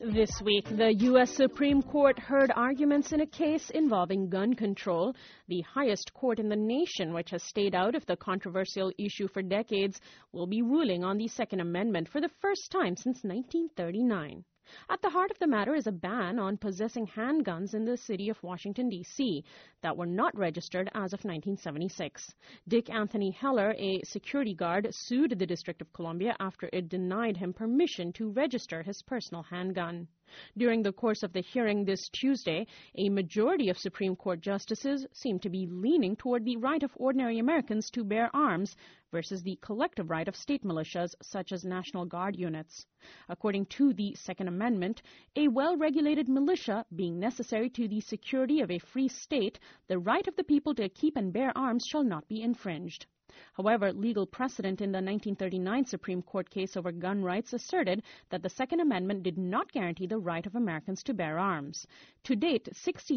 This week, the U.S. Supreme Court heard arguments in a case involving gun control. The highest court in the nation, which has stayed out of the controversial issue for decades, will be ruling on the Second Amendment for the first time since 1939. At the heart of the matter is a ban on possessing handguns in the city of Washington, D.C. that were not registered as of 1976. Dick Anthony Heller, a security guard, sued the District of Columbia after it denied him permission to register his personal handgun. During the course of the hearing this Tuesday, a majority of Supreme Court justices seem to be leaning toward the right of ordinary Americans to bear arms versus the collective right of state militias such as National Guard units. According to the Second Amendment, a well-regulated militia being necessary to the security of a free state, the right of the people to keep and bear arms shall not be infringed. However, legal precedent in the 1939 Supreme Court case over gun rights asserted that the Second Amendment did not guarantee the right of Americans to bear arms. To date,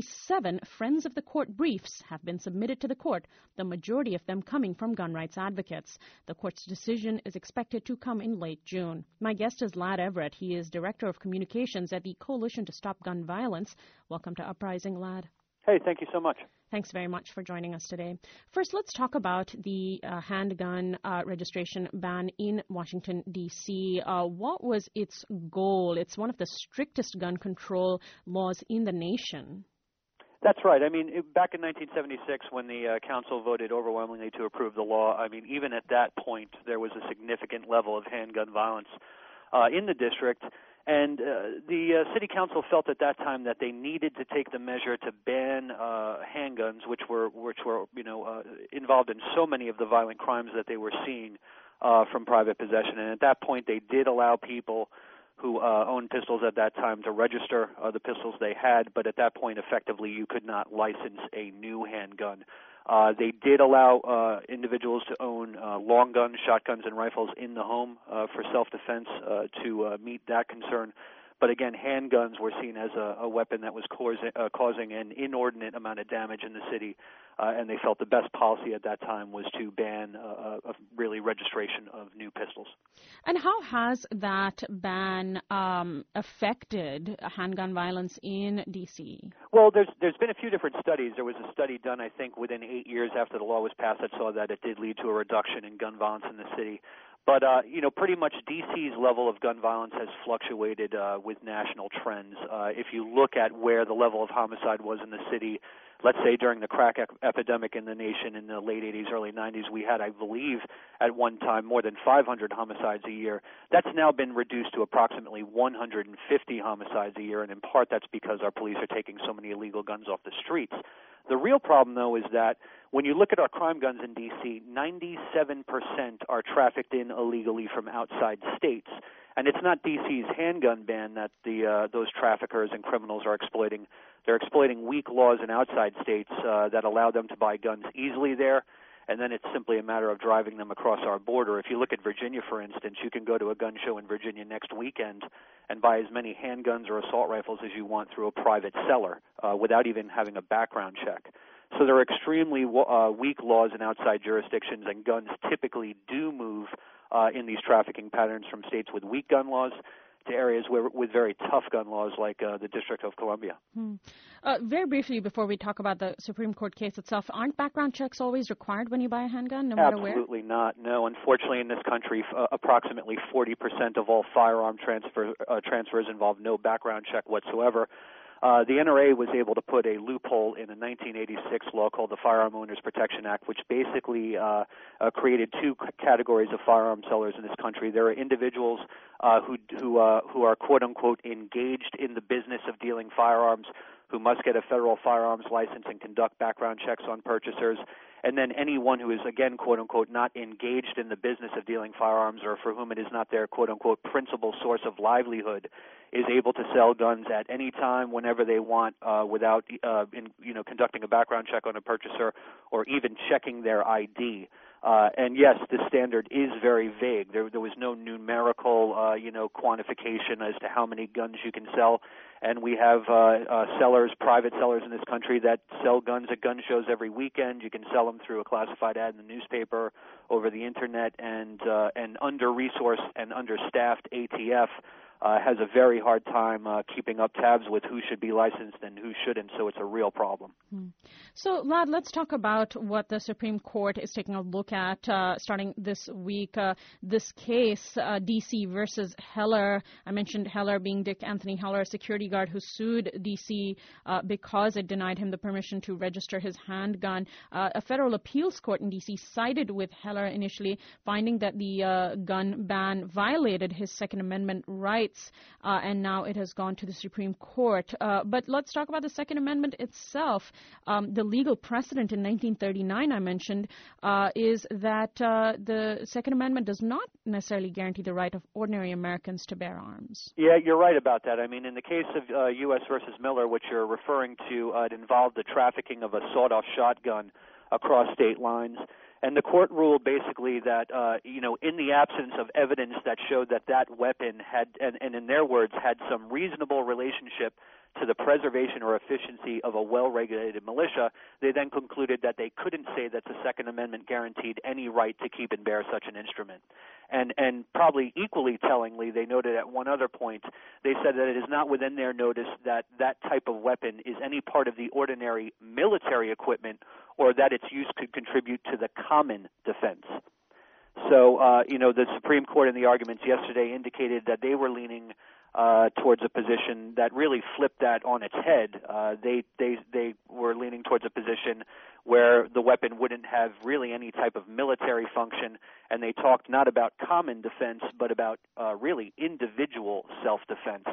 67 Friends of the Court briefs have been submitted to the court, the majority of them coming from gun rights advocates. The court's decision is expected to come in late June. My guest is Ladd Everett. He is Director of Communications at the Coalition to Stop Gun Violence. Welcome to Uprising, Ladd. Hey, thank you so much. Thanks very much for joining us today. First, let's talk about the handgun registration ban in Washington, D.C. What was its goal? It's one of the strictest gun control laws in the nation. That's right. I mean, back in 1976, when the council voted overwhelmingly to approve the law, I mean, even at that point, there was a significant level of handgun violence in the district. And the city council felt at that time that they needed to take the measure to ban handguns, which were involved in so many of the violent crimes that they were seeing from private possession. And at that point, they did allow people who owned pistols at that time to register the pistols they had, but at that point, effectively, you could not license a new handgun. They did allow individuals to own long guns, shotguns, and rifles in the home for self-defense to meet that concern. But again, handguns were seen as a weapon that was causing an inordinate amount of damage in the city, and they felt the best policy at that time was to ban really registration of new pistols. And how has that ban affected handgun violence in D.C.? Well, there's been a few different studies. There was a study done, I think, within 8 years after the law was passed that saw that it did lead to a reduction in gun violence in the city. But, pretty much D.C.'s level of gun violence has fluctuated with national trends. If you look at where the level of homicide was in the city, let's say during the crack epidemic in the nation in the late 80s, early 90s, we had, I believe, at one time more than 500 homicides a year. That's now been reduced to approximately 150 homicides a year, and in part that's because our police are taking so many illegal guns off the streets. The real problem, though, is that when you look at our crime guns in D.C., 97% are trafficked in illegally from outside states. And it's not D.C.'s handgun ban that those traffickers and criminals are exploiting. They're exploiting weak laws in outside states that allow them to buy guns easily there, and then it's simply a matter of driving them across our border. If you look at Virginia, for instance, you can go to a gun show in Virginia next weekend and buy as many handguns or assault rifles as you want through a private seller without even having a background check. So there are extremely weak laws in outside jurisdictions, and guns typically do move in these trafficking patterns from states with weak gun laws to areas with very tough gun laws like the District of Columbia. Very briefly, before we talk about the Supreme Court case itself, aren't background checks always required when you buy a handgun, no matter where? Absolutely not. No, unfortunately, in this country, approximately 40% of all firearm transfers involve no background check whatsoever. The NRA was able to put a loophole in a 1986 law called the Firearm Owners Protection Act, which basically created two categories of firearm sellers in this country. There are individuals who are quote unquote engaged in the business of dealing firearms, who must get a federal firearms license and conduct background checks on purchasers. And then anyone who is, again, quote-unquote, not engaged in the business of dealing firearms, or for whom it is not their, quote-unquote, principal source of livelihood, is able to sell guns at any time, whenever they want, without conducting a background check on a purchaser or even checking their ID. And yes, the standard is very vague. There was no numerical, quantification as to how many guns you can sell. And we have private sellers in this country that sell guns at gun shows every weekend. You can sell them through a classified ad in the newspaper, over the internet, and under-resourced and understaffed ATF has a very hard time keeping up tabs with who should be licensed and who shouldn't, so it's a real problem. So, Lad, let's talk about what the Supreme Court is taking a look at starting this week. This case, D.C. versus Heller. I mentioned Heller being Dick Anthony Heller, a security guard who sued D.C. Because it denied him the permission to register his handgun. A federal appeals court in D.C. sided with Heller initially, finding that the gun ban violated his Second Amendment rights, and now it has gone to the Supreme Court. But let's talk about the Second Amendment itself. The legal precedent in 1939 I mentioned is that the Second Amendment does not necessarily guarantee the right of ordinary Americans to bear arms. Yeah, you're right about that. I mean, in the case of U.S. versus Miller, which you're referring to, it involved the trafficking of a sawed-off shotgun across state lines. And the court ruled basically that, in the absence of evidence that showed that that weapon had, and in their words, had some reasonable relationship to the preservation or efficiency of a well-regulated militia, they then concluded that they couldn't say that the Second Amendment guaranteed any right to keep and bear such an instrument. And probably equally tellingly, they noted at one other point, they said that it is not within their notice that that type of weapon is any part of the ordinary military equipment or that its use could contribute to the common defense. So, the Supreme Court in the arguments yesterday indicated that they were leaning towards a position that really flipped that on its head. They were leaning towards a position where the weapon wouldn't have really any type of military function, and they talked not about common defense, but about really individual self-defense.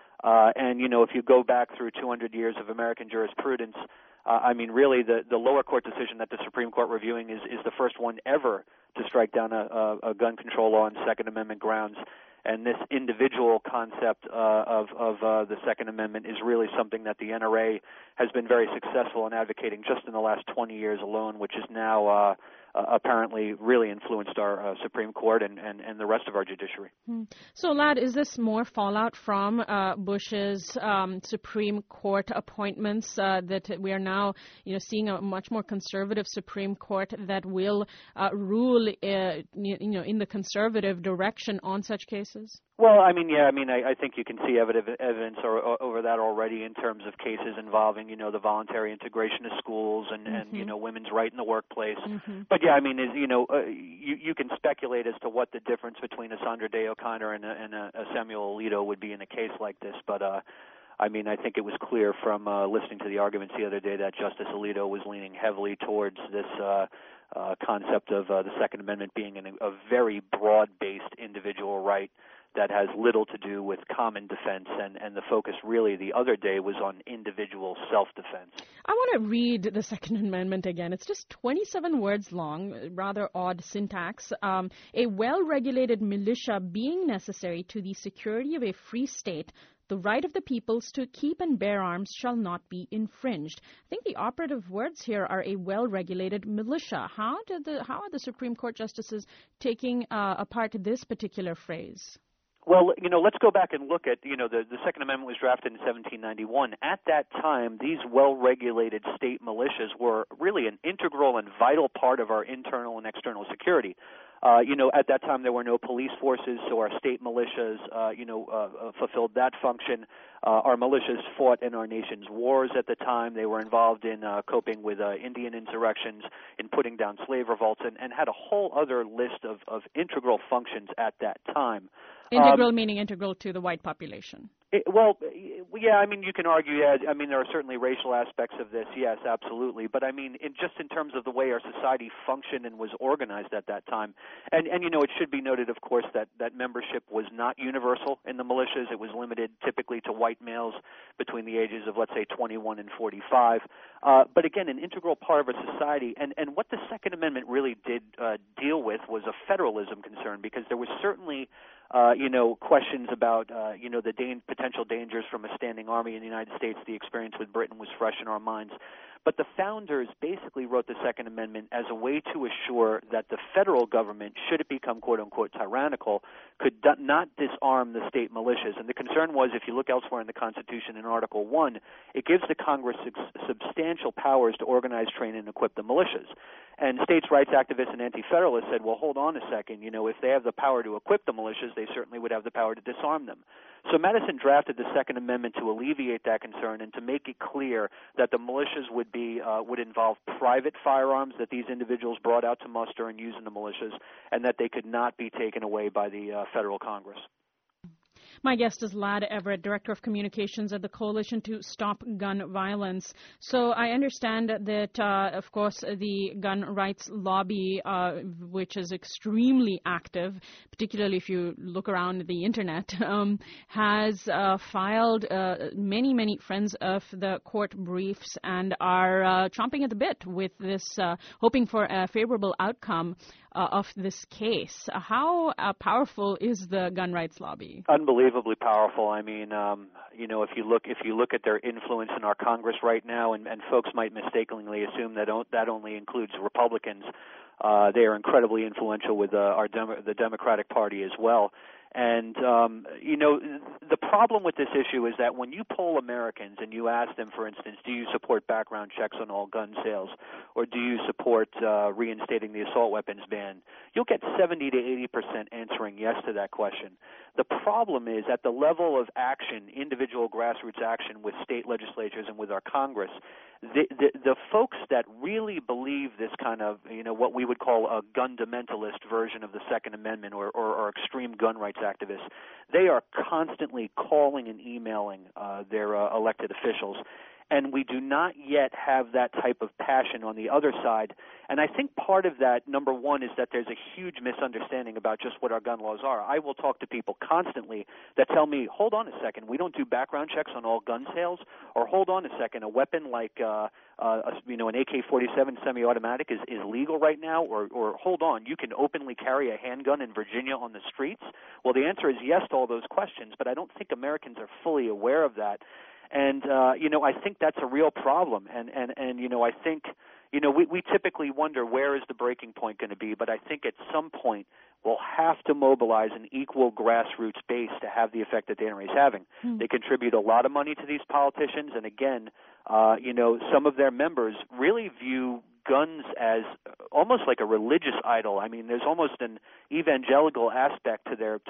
If you go back through 200 years of American jurisprudence, really the lower court decision that the Supreme Court reviewing is the first one ever to strike down a gun control law on Second Amendment grounds. And this individual concept of the Second Amendment is really something that the NRA has been very successful in advocating just in the last 20 years alone, which is now apparently really influenced our Supreme Court and the rest of our judiciary. So, Lad, is this more fallout from Bush's Supreme Court appointments that we are now, seeing a much more conservative Supreme Court that will rule, in the conservative direction on such cases? Well, I think you can see evidence over that already in terms of cases involving, the voluntary integration of schools and women's right in the workplace. Mm-hmm. But yeah, you can speculate as to what the difference between a Sandra Day O'Connor and a Samuel Alito would be in a case like this. But I think it was clear from listening to the arguments the other day that Justice Alito was leaning heavily towards this concept of the Second Amendment being a very broad-based individual right that has little to do with common defense, and the focus really the other day was on individual self-defense. I want to read the Second Amendment again. It's just 27 words long, rather odd syntax. A well-regulated militia being necessary to the security of a free state, the right of the peoples to keep and bear arms shall not be infringed. I think the operative words here are a well-regulated militia. How are the Supreme Court justices taking apart this particular phrase? Well, let's go back and look at, the Second Amendment was drafted in 1791. At that time, these well-regulated state militias were really an integral and vital part of our internal and external security. At that time there were no police forces, so our state militias, fulfilled that function. Our militias fought in our nation's wars at the time. They were involved in coping with Indian insurrections, in putting down slave revolts, and had a whole other list of integral functions at that time. Integral meaning integral to the white population. You can argue, there are certainly racial aspects of this, yes, absolutely. But in terms of the way our society functioned and was organized at that time. And it should be noted, of course, that membership was not universal in the militias. It was limited typically to white males between the ages of, let's say, 21 and 45. But again, an integral part of our society. And what the Second Amendment really did deal with was a federalism concern, because there was certainly questions about, the potential dangers from a standing army in the United States. The experience with Britain was fresh in our minds. But the founders basically wrote the Second Amendment as a way to assure that the federal government, should it become quote-unquote tyrannical, could not disarm the state militias. And the concern was, if you look elsewhere in the Constitution in Article 1, it gives the Congress substantial powers to organize, train, and equip the militias. And states' rights activists and anti-federalists said, well, hold on a second. If they have the power to equip the militias, they certainly would have the power to disarm them. So Madison drafted the Second Amendment to alleviate that concern and to make it clear that the militias would involve private firearms that these individuals brought out to muster and use in the militias, and that they could not be taken away by the federal Congress. My guest is Ladd Everett, Director of Communications at the Coalition to Stop Gun Violence. So I understand that, of course, the gun rights lobby, which is extremely active, particularly if you look around the Internet, has filed many friends of the court briefs and are chomping at the bit with this, hoping for a favorable outcome of this case. How powerful is the gun rights lobby? Unbelievably powerful. I mean, if you look at their influence in our Congress right now, and folks might mistakenly assume that only includes Republicans, they are incredibly influential with the Democratic Party as well. And, the problem with this issue is that when you poll Americans and you ask them, for instance, do you support background checks on all gun sales, or do you support reinstating the assault weapons ban, you'll get 70 to 80% answering yes to that question. The problem is at the level of action, individual grassroots action with state legislatures and with our Congress, the folks that really believe this kind of, what we would call a gun-fundamentalist version of the Second Amendment or extreme gun rights activists, they are constantly calling and emailing their elected officials. And we do not yet have that type of passion on the other side. And I think part of that, number one, is that there's a huge misunderstanding about just what our gun laws are. I will talk to people constantly that tell me, hold on a second, we don't do background checks on all gun sales, or hold on a second, a weapon like an AK-47 semi-automatic is legal right now, or hold on, you can openly carry a handgun in Virginia on the streets? Well, the answer is yes to all those questions, but I don't think Americans are fully aware of that. And, I think that's a real problem. And I think, we typically wonder where is the breaking point going to be, but I think at some point we'll have to mobilize an equal grassroots base to have the effect that the NRA is having. They contribute a lot of money to these politicians, and again, some of their members really view guns as almost like a religious idol. I mean, there's almost an evangelical aspect to their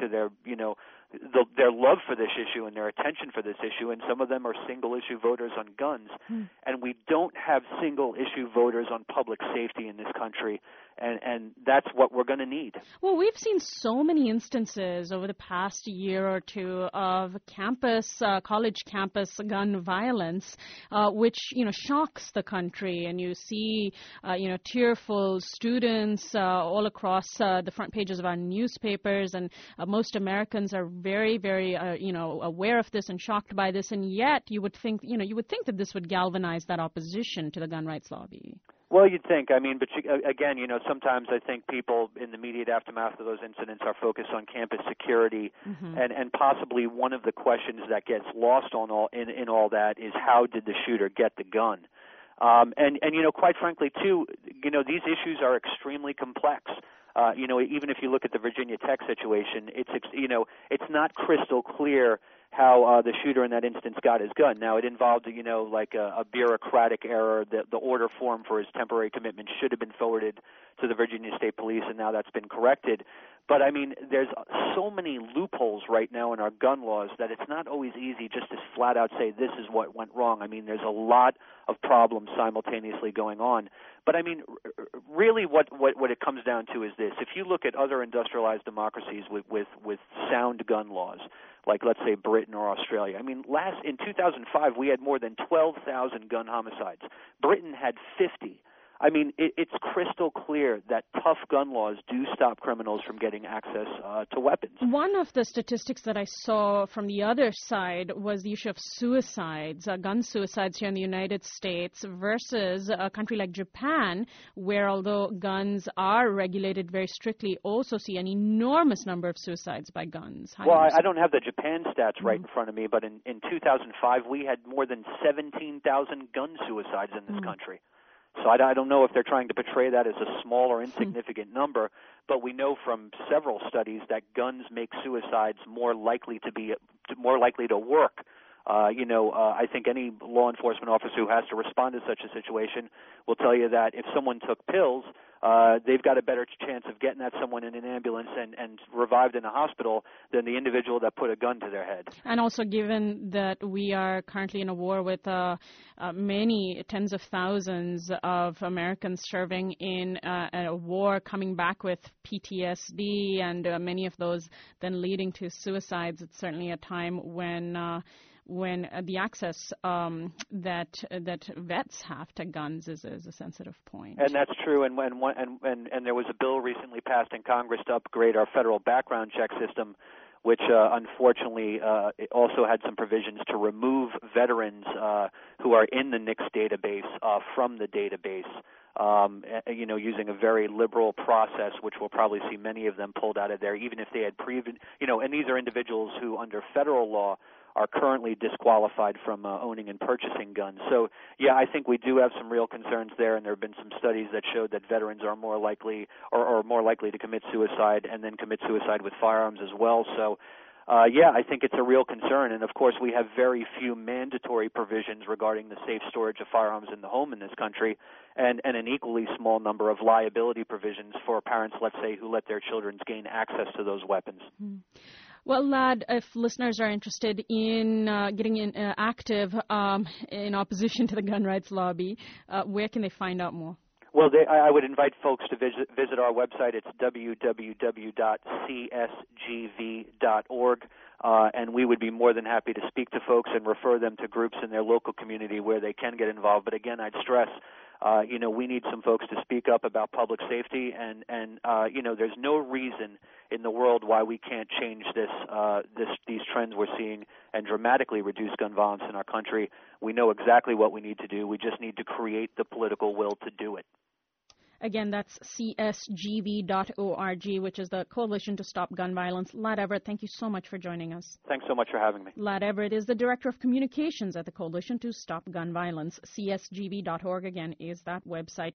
their love for this issue and their attention for this issue, and some of them are single-issue voters on guns. And we don't have single-issue voters on public safety in this country, and that's what we're going to need. Well, we've seen so many instances over the past year or two of college campus gun violence, which, shocks the country. And you see, tearful students all across the front pages of our newspapers, and most Americans are very, very, aware of this and shocked by this. And yet, you would think that this would galvanize that opposition to the gun rights lobby. Well, you'd think. I mean, but again, sometimes I think people in the immediate aftermath of those incidents are focused on campus security, and possibly one of the questions that gets lost in all that is how did the shooter get the gun? And quite frankly, too, these issues are extremely complex. Even if you look at the Virginia Tech situation, it's not crystal clear how the shooter in that instance got his gun. Now, it involved, a bureaucratic error. The order form for his temporary commitment should have been forwarded to the Virginia State Police, and now that's been corrected. But, I mean, there's so many loopholes right now in our gun laws that it's not always easy just to flat out say this is what went wrong. I mean, there's a lot of problems simultaneously going on. But, I mean, really what it comes down to is this. If you look at other industrialized democracies with sound gun laws, like let's say Britain or Australia, I mean, in 2005 we had more than 12,000 gun homicides. Britain had 50. I mean, it's crystal clear that tough gun laws do stop criminals from getting access to weapons. One of the statistics that I saw from the other side was the issue of suicides, gun suicides here in the United States versus a country like Japan, where although guns are regulated very strictly, also see an enormous number of suicides by guns. Well, I don't have the Japan stats right in front of me, but in 2005 we had more than 17,000 gun suicides in this country. So I don't know if they're trying to portray that as a small or insignificant number, but we know from several studies that guns make suicides more likely to work. I think any law enforcement officer who has to respond to such a situation will tell you that if someone took pills, they've got a better chance of getting someone in an ambulance and revived in a hospital than the individual that put a gun to their head. And also given that we are currently in a war with many tens of thousands of Americans serving in a war, coming back with PTSD, and many of those then leading to suicides, it's certainly a time when the access that vets have to guns is a sensitive point. And that's true. And there was a bill recently passed in Congress to upgrade our federal background check system, which unfortunately it also had some provisions to remove veterans who are in the NICS database from the database. Using a very liberal process, which will probably see many of them pulled out of there, even if they had and these are individuals who, under federal law, are currently disqualified from owning and purchasing guns. So, yeah, I think we do have some real concerns there, and there have been some studies that showed that veterans are more likely or more likely to commit suicide and then commit suicide with firearms as well. So, I think it's a real concern. And, of course, we have very few mandatory provisions regarding the safe storage of firearms in the home in this country, and an equally small number of liability provisions for parents, let's say, who let their children gain access to those weapons. Mm-hmm. Well, Lad, if listeners are interested in getting active in opposition to the gun rights lobby, where can they find out more? Well, I would invite folks to visit our website. It's www.csgv.org, and we would be more than happy to speak to folks and refer them to groups in their local community where they can get involved. But again, I'd stress, we need some folks to speak up about public safety, and there's no reason in the world why we can't change these trends we're seeing and dramatically reduce gun violence in our country. We know exactly what we need to do. We just need to create the political will to do it. Again, that's csgv.org, which is the Coalition to Stop Gun Violence. Lad Everett, thank you so much for joining us. Thanks so much for having me. Lad Everett is the Director of Communications at the Coalition to Stop Gun Violence. csgv.org, again, is that website.